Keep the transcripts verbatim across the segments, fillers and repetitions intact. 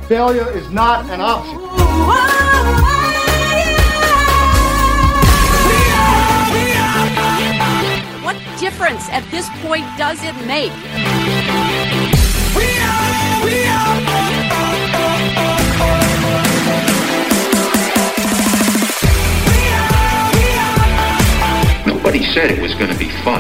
Failure is not an option. What difference at this point does it make? We are, we are. Nobody said it was going to be fun.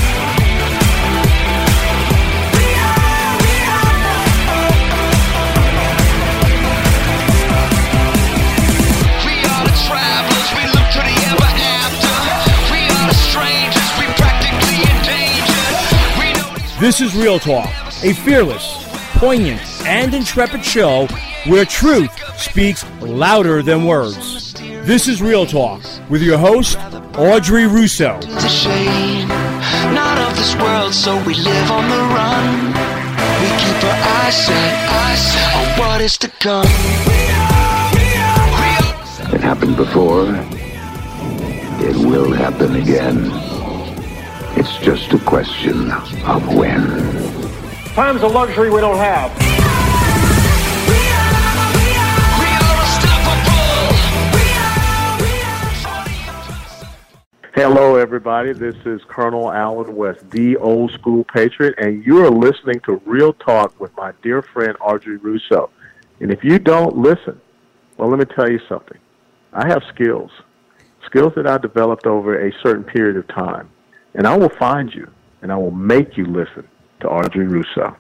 This is Real Talk, a fearless, poignant, and intrepid show where truth speaks louder than words. This is Real Talk with your host, Audrey Russo. The shame, not of this world, so we live on the run. We keep our eyes set, eyes set on what is to come. It happened before. It will happen again. It's just a question of when. Time's a luxury we don't have. Hello, everybody. This is Colonel Allen West, the old school patriot, and you are listening to Real Talk with my dear friend Audrey Russo. And if you don't listen, well, let me tell you something. I have skills, skills that I developed over a certain period of time. And I will find you, and I will make you listen to Audrey Russo.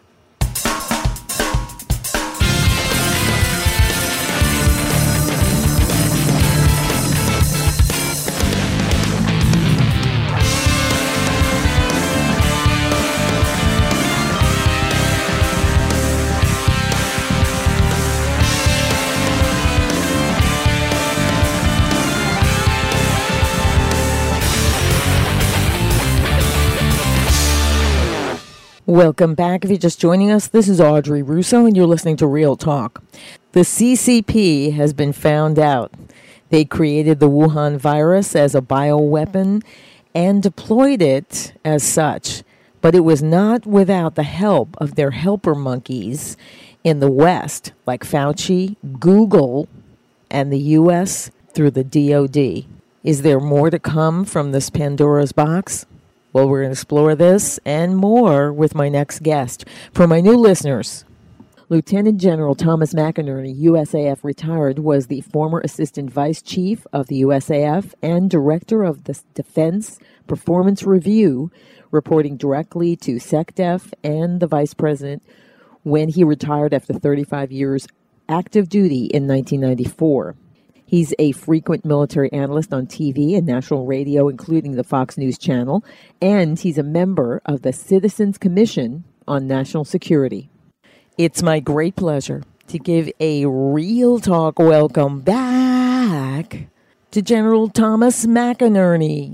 Welcome back. If you're just joining us, this is Audrey Russo, and you're listening to Real Talk. The C C P has been found out. They created the Wuhan virus as a bioweapon and deployed it as such. But it was not without the help of their helper monkeys in the West, like Fauci, Google, and the U S through the D O D. Is there more to come from this Pandora's box? Well, we're going to explore this and more with my next guest. For my new listeners, Lieutenant General Thomas McInerney, U S A F retired, was the former Assistant Vice Chief of the U S A F and Director of the Defense Performance Review, reporting directly to SecDef and the Vice President when he retired after thirty-five years active duty in nineteen ninety-four. He's a frequent military analyst on T V and national radio, including the Fox News Channel, and he's a member of the Citizens Commission on National Security. It's my great pleasure to give a Real Talk welcome back to General Thomas McInerney.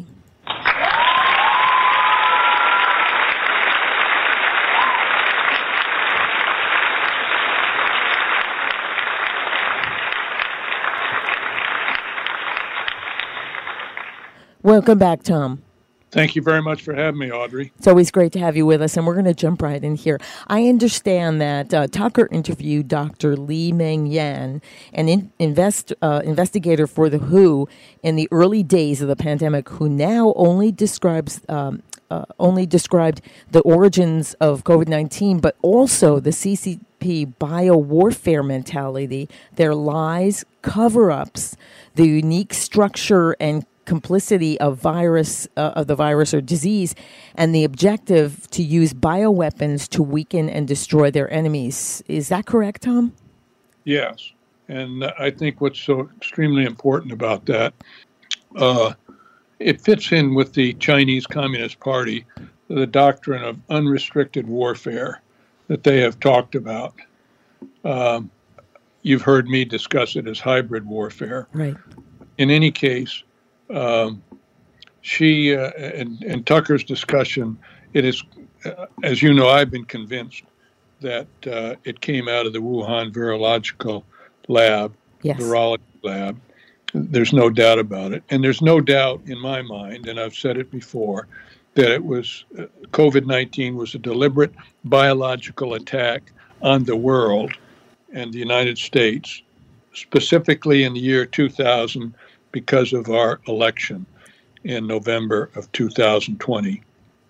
Welcome back, Tom. Thank you very much for having me, Audrey. It's always great to have you with us, and we're going to jump right in here. I understand that uh, Tucker interviewed Doctor Li Meng Yan, an in, invest, uh, investigator for the W H O in the early days of the pandemic, who now only describes um, uh, only described the origins of COVID nineteen, but also the C C P biowarfare mentality, their lies, cover-ups, the unique structure and complicity of virus uh, of the virus or disease, and the objective to use bioweapons to weaken and destroy their enemies. Is that correct, Tom? Yes, and I think what's so extremely important about that, uh, it fits in with the Chinese Communist Party, the doctrine of unrestricted warfare that they have talked about. Um, you've heard me discuss it as hybrid warfare. Right. In any case, Um, she uh, and, and Tucker's discussion, it is, uh, as you know, I've been convinced that uh, it came out of the Wuhan virological lab, yes. virology lab. There's no doubt about it. And there's no doubt in my mind, and I've said it before, that it was uh, COVID nineteen was a deliberate biological attack on the world and the United States, specifically in the year two thousand, because of our election in November of two thousand twenty,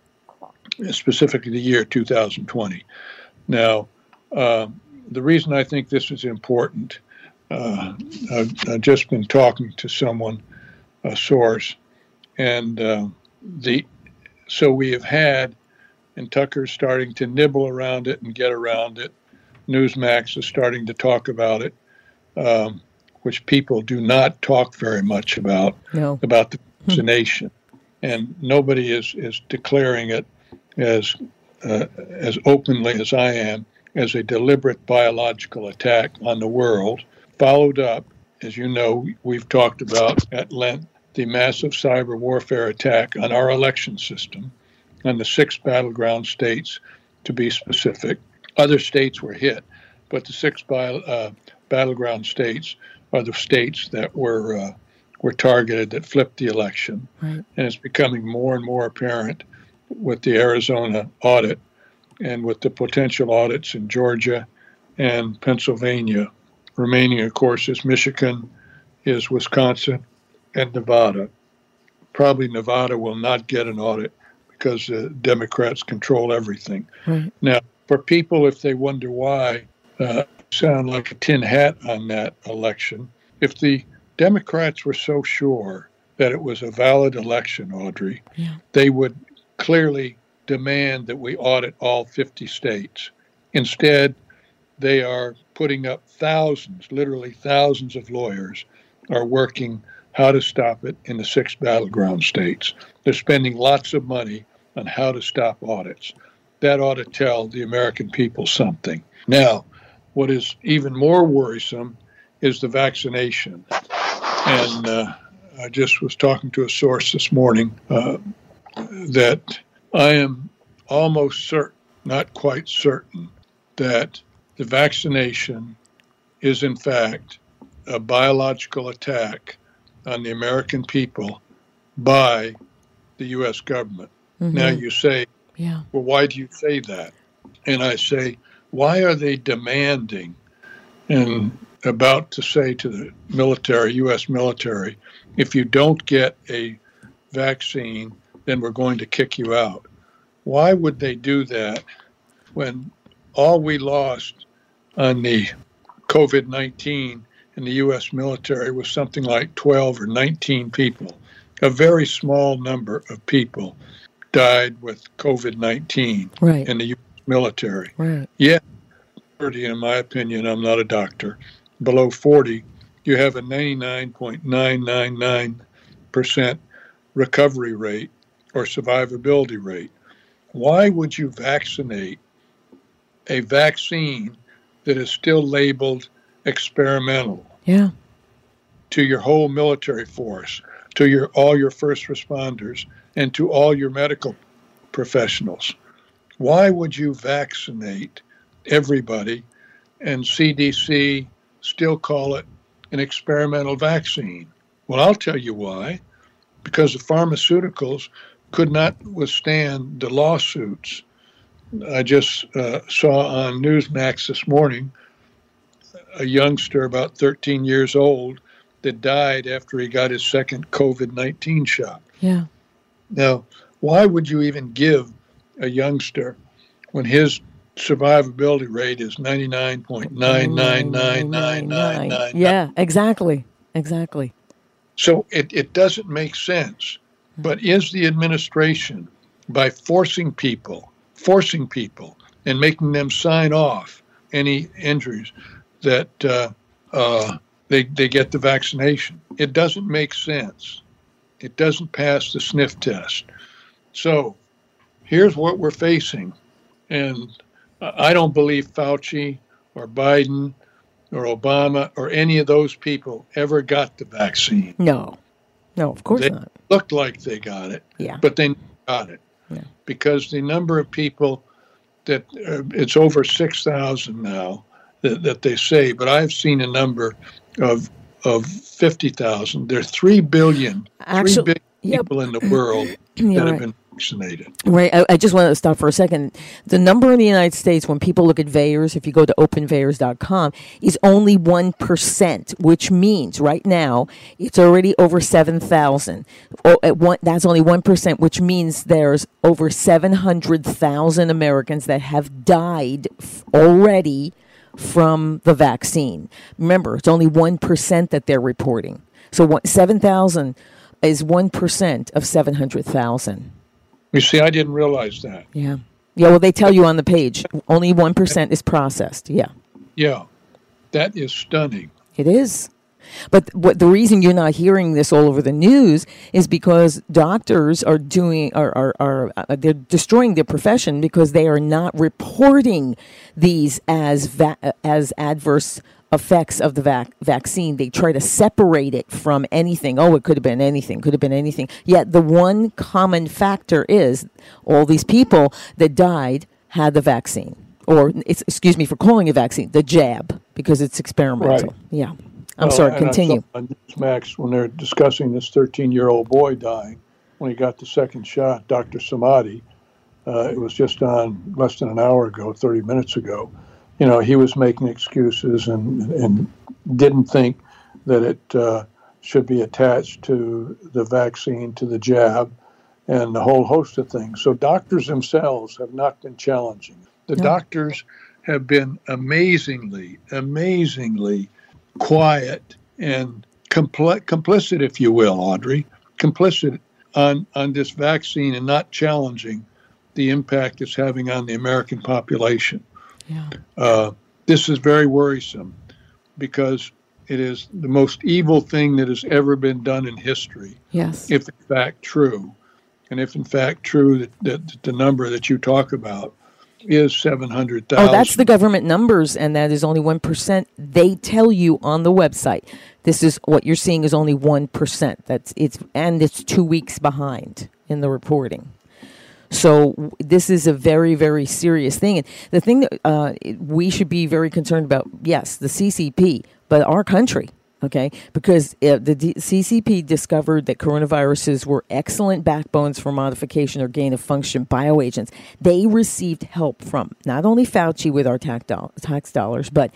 specifically the year two thousand twenty. Now, uh, the reason I think this is important, uh, I've, I've just been talking to someone, a source, and uh, the so we have had, and Tucker's starting to nibble around it and get around it. Newsmax is starting to talk about it, um, which people do not talk very much about, no. about the vaccination. And nobody is, is declaring it as uh, as openly as I am, as a deliberate biological attack on the world, followed up, as you know, we've talked about at length, the massive cyber warfare attack on our election system, on the six battleground states, to be specific. Other states were hit, but the six bio, uh, battleground states are the states that were uh, were targeted, that flipped the election. Right. And it's becoming more and more apparent with the Arizona audit and with the potential audits in Georgia and Pennsylvania. Remaining, of course, is Michigan, is Wisconsin, and Nevada. Probably Nevada will not get an audit because the Democrats control everything. Right. Now, for people, if they wonder why, uh, sound like a tin hat on that election, if the Democrats were so sure that it was a valid election, Audrey, yeah. they would clearly demand that we audit all fifty states. Instead, they are putting up thousands, literally thousands of lawyers are working how to stop it in the six battleground states. They're spending lots of money on how to stop audits. That ought to tell the American people something. Now, what is even more worrisome is the vaccination. And uh, I just was talking to a source this morning uh, that I am almost certain, not quite certain, that the vaccination is in fact a biological attack on the American people by the U S government. Mm-hmm. Now you say, yeah. well, why do you say that? And I say, why are they demanding and about to say to the military, U S military, if you don't get a vaccine, then we're going to kick you out? Why would they do that when all we lost on the COVID nineteen in the U S military was something like twelve or nineteen people? A very small number of people died with COVID nineteen right. in the U S military. Right. Yeah, thirty, in my opinion, I'm not a doctor. Below forty, you have a ninety-nine point nine nine nine percent recovery rate or survivability rate. Why would you vaccinate a vaccine that is still labeled experimental? Yeah. To your whole military force, to your all your first responders, and to all your medical professionals? Why would you vaccinate everybody and C D C still call it an experimental vaccine? Well, I'll tell you why. Because the pharmaceuticals could not withstand the lawsuits. I just uh, saw on Newsmax this morning a youngster about thirteen years old that died after he got his second COVID nineteen shot. Yeah. Now, why would you even give a youngster when his survivability rate is ninety-nine point nine nine nine nine nine nine? Yeah, exactly. Exactly. So it, it doesn't make sense. But is the administration, by forcing people, forcing people and making them sign off any injuries, that uh, uh, they, they get the vaccination? It doesn't make sense. It doesn't pass the sniff test. So here's what we're facing. And I don't believe Fauci or Biden or Obama or any of those people ever got the vaccine. No. No, of course they not. Looked like they got it, yeah. but they got it. Yeah. Because the number of people that, uh, it's over six thousand now that, that they say, but I've seen a number of of fifty thousand. There are three billion, Actually, three billion yeah, people in the world that yeah, have right. been vaccinated. Right. I, I just want to stop for a second. The number in the United States, when people look at VAERS, if you go to open vaers dot com, is only one percent, which means right now it's already over seven thousand. Oh, at one, that's only one percent, which means there's over seven hundred thousand Americans that have died f- already from the vaccine. Remember, it's only one percent that they're reporting. So what, seven thousand is one percent of seven hundred thousand. You see, I didn't realize that. Yeah. Yeah, well, they tell you on the page, only one percent is processed. Yeah. Yeah, that is stunning. It is. But what the reason you're not hearing this all over the news is because doctors are doing are are, are uh, they're destroying their profession because they are not reporting these as va- as adverse effects of the vac- vaccine. They try to separate it from anything. Oh, it could have been anything, could have been anything. Yet the one common factor is all these people that died had the vaccine. Or, it's, excuse me for calling it a vaccine, the jab, because it's experimental. Right. Yeah. I'm Well, sorry, and I continue. saw on Newsmax, when they're discussing this thirteen-year-old boy dying, when he got the second shot, Doctor Samadi, uh, it was just on less than an hour ago, thirty minutes ago, you know, he was making excuses and and didn't think that it uh, should be attached to the vaccine, to the jab, and a whole host of things. So doctors themselves have not been challenging. The No. doctors have been amazingly, amazingly quiet and compl- complicit, if you will, Audrey, complicit on, on this vaccine and not challenging the impact it's having on the American population. Yeah. Uh, this is very worrisome because it is the most evil thing that has ever been done in history, Yes. if in fact true. And if in fact true that, that the number that you talk about is seven hundred thousand. Oh, that's the government numbers, and that is only one percent. They tell you on the website, this is what you're seeing is only one percent. That's it's and it's two weeks behind in the reporting. So w- this is a very, very serious thing. And the thing that uh, it- we should be very concerned about, yes, the C C P, but our country, okay? Because uh, the D- C C P discovered that coronaviruses were excellent backbones for modification or gain of function bioagents. They received help from not only Fauci with our tax, doll- tax dollars, but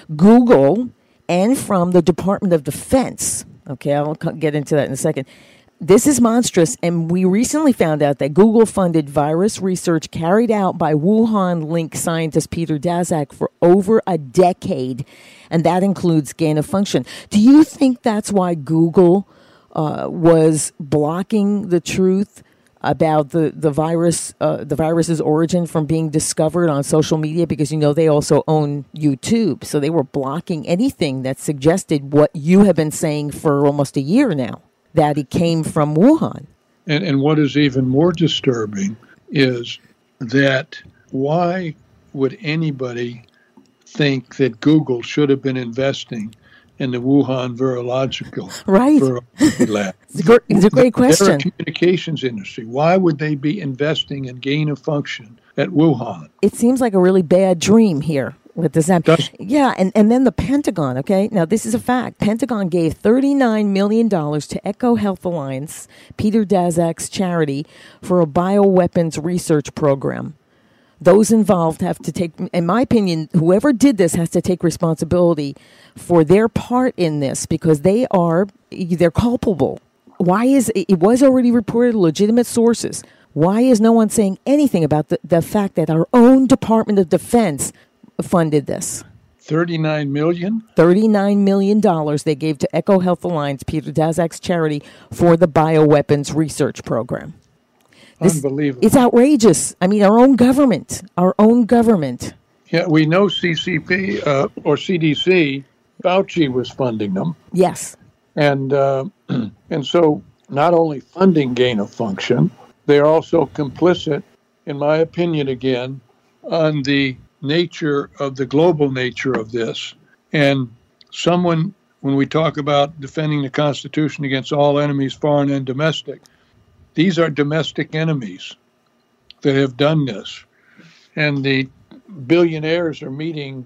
Google and from the Department of Defense. Okay, I'll co- get into that in a second. This is monstrous, and we recently found out that Google funded virus research carried out by Wuhan-linked scientist Peter Daszak for over a decade, and that includes gain of function. Do you think that's why Google uh, was blocking the truth about the the virus, uh, the virus's origin from being discovered on social media? Because you know they also own YouTube, so they were blocking anything that suggested what you have been saying for almost a year now, that it came from Wuhan. And, and what is even more disturbing is that why would anybody think that Google should have been investing in the Wuhan virological Right. virology lab? It's a, gr- it's a great They're a question. communications industry. Why would they be investing in gain of function at Wuhan? It seems like a really bad dream here with this app. Does- Yeah, and, and then the Pentagon, okay? Now, this is a fact. Pentagon gave thirty-nine million dollars to Echo Health Alliance, Peter Daszak's charity, for a bioweapons research program. Those involved have to take, in my opinion, whoever did this has to take responsibility for their part in this because they are, they're culpable. Why is, it was already reported legitimate sources. Why is no one saying anything about the, the fact that our own Department of Defense funded this? thirty-nine million? thirty-nine million dollars they gave to Echo Health Alliance, Peter Daszak's charity, for the bioweapons research program. This- Unbelievable. It's outrageous. I mean, our own government, our own government. Yeah, we know C C P uh, or C D C, Fauci was funding them. Yes. And uh, and so not only funding gain of function, they're also complicit, in my opinion, again, on the nature of the global nature of this. And someone, when we talk about defending the Constitution against all enemies, foreign and domestic, these are domestic enemies that have done this. And the billionaires are meeting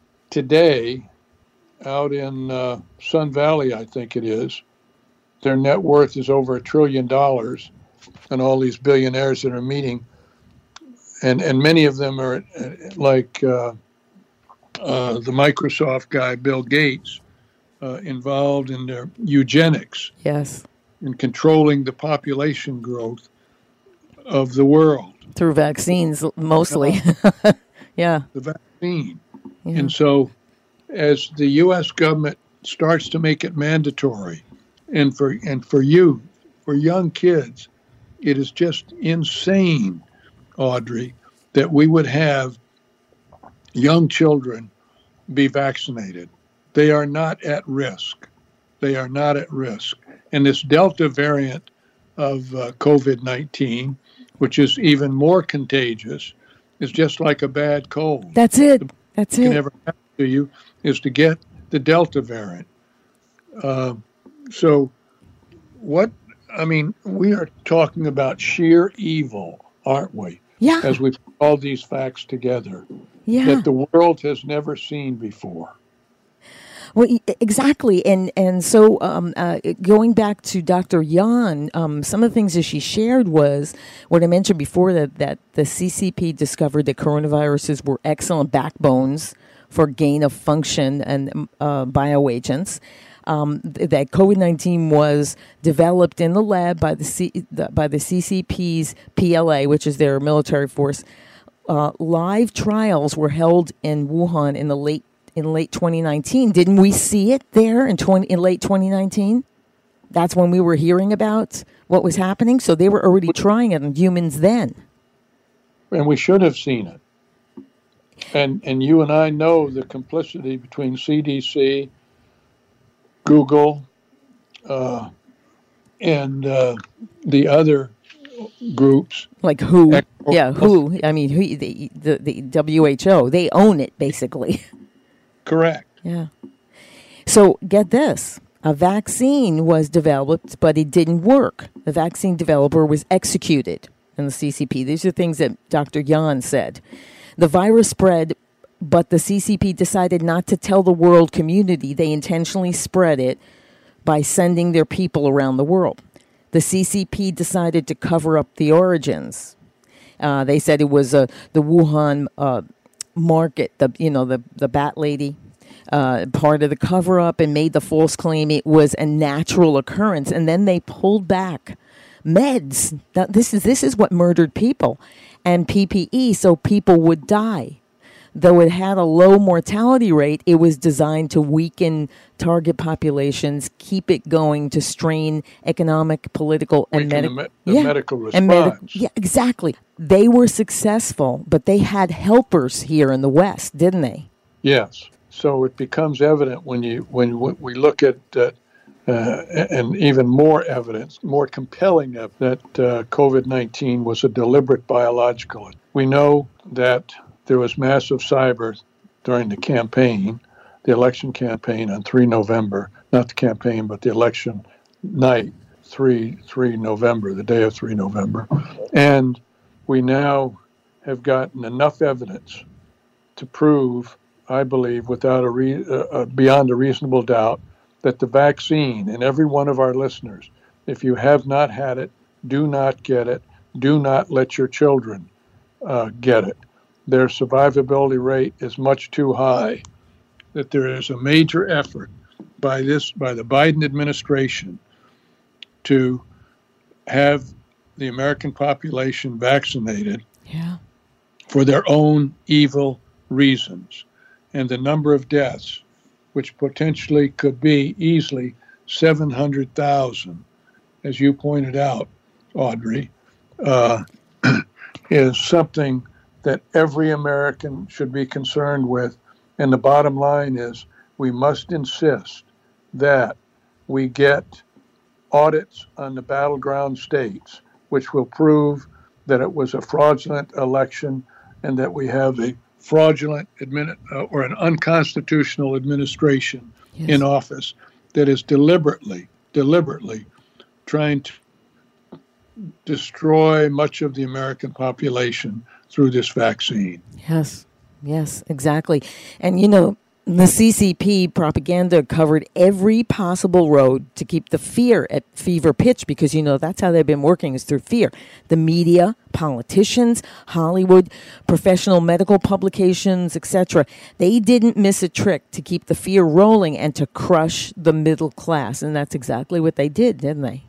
today out in uh, Sun Valley, I think it is. Their net worth is over a trillion dollars. and all these billionaires that are meeting, and, and many of them are like uh, uh, the Microsoft guy, Bill Gates, uh, involved in their eugenics. Yes. In controlling the population growth of the world. Through vaccines, mostly. Uh, yeah. The vaccine. Yeah. And so as the U S government starts to make it mandatory, and for and for youth, for young kids, it is just insane, Audrey, that we would have young children be vaccinated. They are not at risk. They are not at risk. And this Delta variant of uh, COVID nineteen, which is even more contagious, is just like a bad cold. That's it. That's it. Can it. ever happen to you is to get the Delta variant. Uh, so, what I mean, we are talking about sheer evil, aren't we? Yeah. As we put all these facts together, yeah. that the world has never seen before. Well, exactly, and and so um, uh, going back to Doctor Yan, um, some of the things that she shared was what I mentioned before, that that the C C P discovered that coronaviruses were excellent backbones for gain of function and uh, bioagents. Um, th- that COVID nineteen was developed in the lab by the, C- the by the C C P's P L A, which is their military force. Uh, live trials were held in Wuhan in the late. in late twenty nineteen. Didn't we see it there in twenty in late twenty nineteen? That's when we were hearing about what was happening. So they were already trying it on humans then. And we should have seen it. And and you and I know the complicity between C D C, Google, uh, and uh, the other groups. Like who? Yeah, who? I mean, who, the, the, the W H O. They own it, basically. Correct. Yeah. So get this. A vaccine was developed, but it didn't work. The vaccine developer was executed in the C C P. These are things that Doctor Yan said. The virus spread, but the C C P decided not to tell the world community. They intentionally spread it by sending their people around the world. The C C P decided to cover up the origins. Uh, they said it was uh, the Wuhan uh, market, the you know the the bat lady, uh, part of the cover up, and made the false claim it was a natural occurrence, and then they pulled back meds. Now, this is this is what murdered people, and P P E, so people would die. Though it had a low mortality rate, it was designed to weaken target populations, keep it going, to strain economic, political, and medical me- yeah. medical response. And medic- yeah, exactly. They were successful, but they had helpers here in the West, didn't they? Yes. So it becomes evident when you when we look at uh, uh, and even more evidence, more compelling evidence that uh, COVID nineteen was a deliberate biological. We know that there was massive cyber during the campaign, the election campaign on the third of November, not the campaign, but the election night, the third of November, the day of the third of November. And we now have gotten enough evidence to prove, I believe, without a re- uh, beyond a reasonable doubt, that the vaccine, and every one of our listeners, if you have not had it, do not get it, do not let your children uh, get it. Their survivability rate is much too high, that there is a major effort by this by the Biden administration to have the American population vaccinated yeah. for their own evil reasons. And the number of deaths, which potentially could be easily seven hundred thousand, as you pointed out, Audrey, uh, is something that every American should be concerned with. And the bottom line is we must insist that we get audits on the battleground states, which will prove that it was a fraudulent election and that we have a fraudulent admin, uh, or an unconstitutional administration yes. in office that is deliberately, deliberately trying to destroy much of the American population through this vaccine. Yes, yes, exactly. And, you know, The C C P propaganda covered every possible road to keep the fear at fever pitch because, you know, that's how they've been working is through fear. The media, politicians, Hollywood, professional medical publications, et cetera. They didn't miss a trick to keep the fear rolling and to crush the middle class. And that's exactly what they did, didn't they?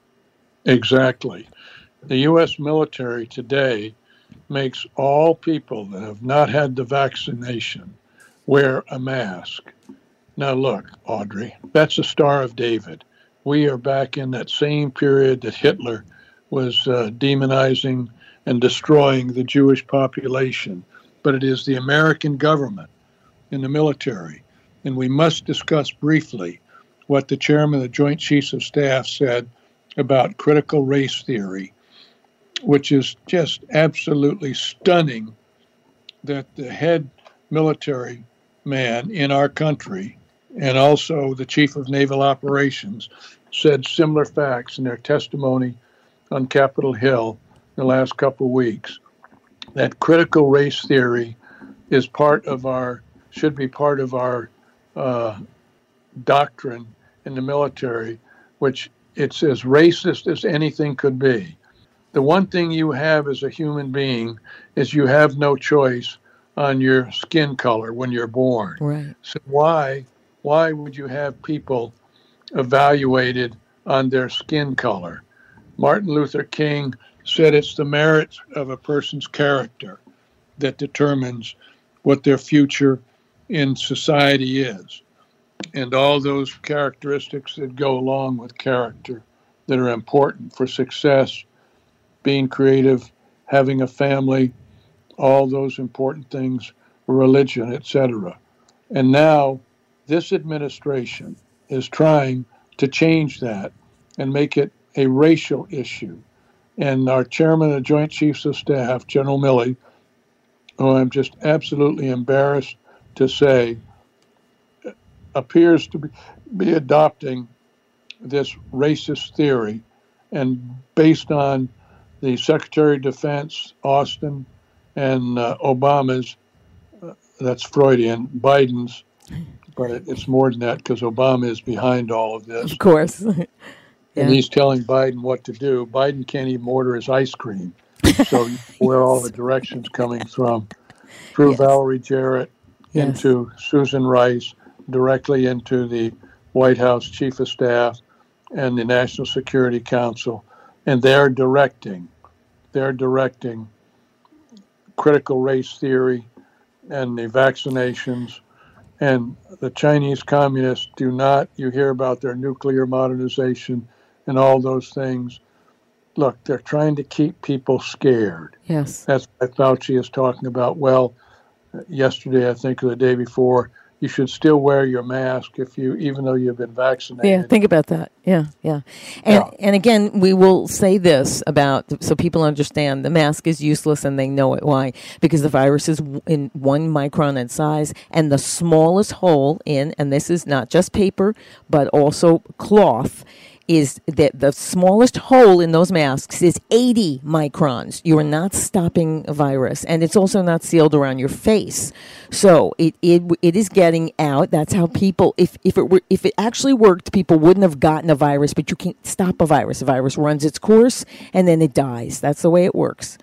Exactly. The U S military today makes all people that have not had the vaccination wear a mask. Now look, Audrey, that's the Star of David. We are back in that same period that Hitler was uh, demonizing and destroying the Jewish population. But it is the American government and the military. And we must discuss briefly what the chairman of the Joint Chiefs of Staff said about critical race theory, which is just absolutely stunning that the head military man in our country and also the chief of naval operations said similar facts in their testimony on Capitol Hill in the last couple of weeks, that critical race theory is part of our, should be part of our uh, doctrine in the military, which it's as racist as anything could be. The one thing you have as a human being is you have no choice on your skin color when you're born. Right. So why why would you have people evaluated on their skin color? Martin Luther King said it's the merit of a person's character that determines what their future in society is, and all those characteristics that go along with character that are important for success, being creative, having a family, all those important things, religion, et cetera. And now this administration is trying to change that and make it a racial issue. And our chairman of the Joint Chiefs of Staff, General Milley, who I'm just absolutely embarrassed to say, appears to be, be adopting this racist theory, and based on the Secretary of Defense, Austin, and uh, Obama's, uh, that's Freudian, Biden's, but it, it's more than that because Obama is behind all of this. Of course. Yeah. And he's telling Biden what to do. Biden can't even order his ice cream. So where all the directions coming from, through yes. Valerie Jarrett, yes. into Susan Rice, directly into the White House Chief of Staff and the National Security Council. And they're directing, they're directing critical race theory and the vaccinations. And the Chinese communists do not, you hear about their nuclear modernization and all those things. Look, they're trying to keep people scared. Yes. That's what Fauci is talking about. Well, yesterday, I think, or the day before, you should still wear your mask if you, even though you've been vaccinated. Yeah, think about that. Yeah, yeah. And yeah. and again, we will say this about, so people understand the mask is useless and they know it. Why? Because the virus is in one micron in size, and the smallest hole in, and this is not just paper, but also cloth, is that the smallest hole in those masks is eighty microns. You are not stopping a virus, and it's also not sealed around your face. So it it it is getting out. That's how people, if if it were if it actually worked, people wouldn't have gotten a virus. But you can't stop a virus. A virus runs its course and then it dies. That's the way it works.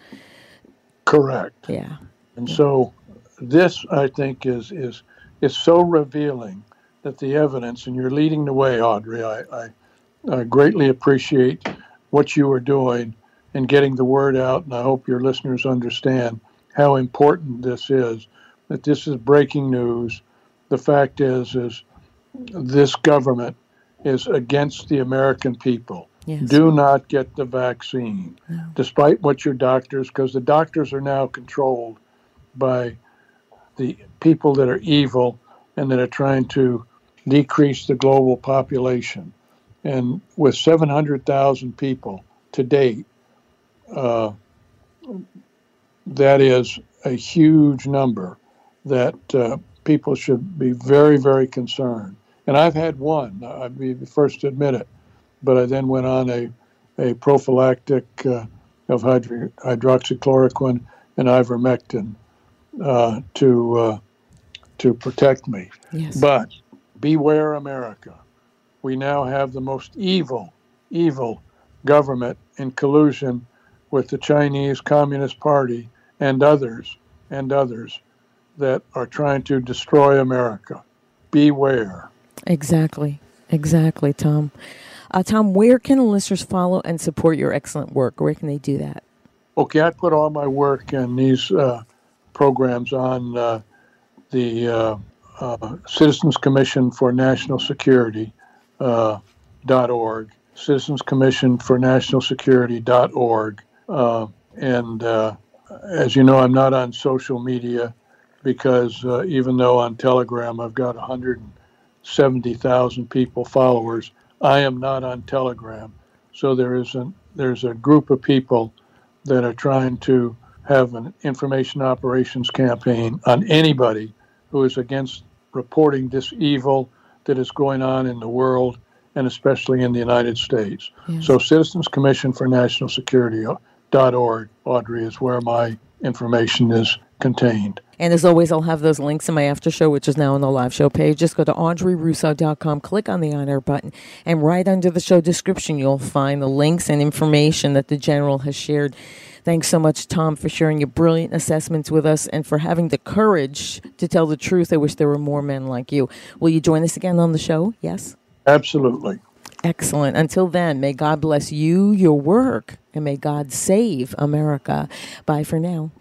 Correct. Yeah. And so this, I think, is is is so revealing that the evidence, and you're leading the way, Audrey. I. I I greatly appreciate what you are doing and getting the word out, and I hope your listeners understand how important this is, that this is breaking news. The fact is, is this government is against the American people. Yes. Do not get the vaccine, no. despite what your doctors, because the doctors are now controlled by the people that are evil and that are trying to decrease the global population. And with seven hundred thousand people to date, uh, that is a huge number that uh, people should be very, very concerned. And I've had one, I'd be the first to admit it, but I then went on a, a prophylactic uh, of hydro- hydroxychloroquine and ivermectin uh, to uh, to protect me. Yes. But beware, America. We now have the most evil, evil government in collusion with the Chinese Communist Party and others, and others that are trying to destroy America. Beware. Exactly. Exactly, Tom. Uh, Tom, where can the listeners follow and support your excellent work? Where can they do that? Okay, I put all my work and these uh, programs on uh, the uh, uh, Citizens Commission for National Security uh, dot org, Citizens Commission for National Security dot org. Uh, and uh, as you know, I'm not on social media because uh, even though on Telegram I've got one hundred seventy thousand people, followers, I am not on Telegram. So there is a, there's a group of people that are trying to have an information operations campaign on anybody who is against reporting this evil that is going on in the world and especially in the United States. Yes. So Citizens Commission for National Security dot org, Audrey, is where my information is contained. And as always, I'll have those links in my after show, which is now on the live show page. Just go to audrey russo dot com, click on the On Air button, and right under the show description, you'll find the links and information that the General has shared. Thanks so much, Tom, for sharing your brilliant assessments with us and for having the courage to tell the truth. I wish there were more men like you. Will you join us again on the show? Yes? Absolutely. Excellent. Until then, may God bless you, your work, and may God save America. Bye for now.